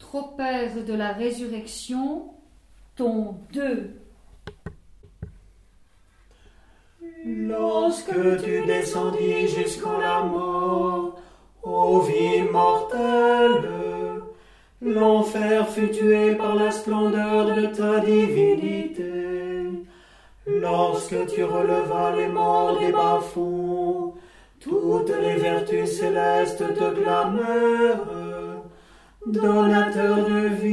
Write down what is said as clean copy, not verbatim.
tropère de la résurrection, tome 2. Lorsque tu descendis jusqu'en la mort, ô vie mortelle, l'enfer fut tué par la splendeur de ta divinité. Lorsque tu relevas les morts des bas-fonds, toutes les vertus célestes te clamèrent. Donateur de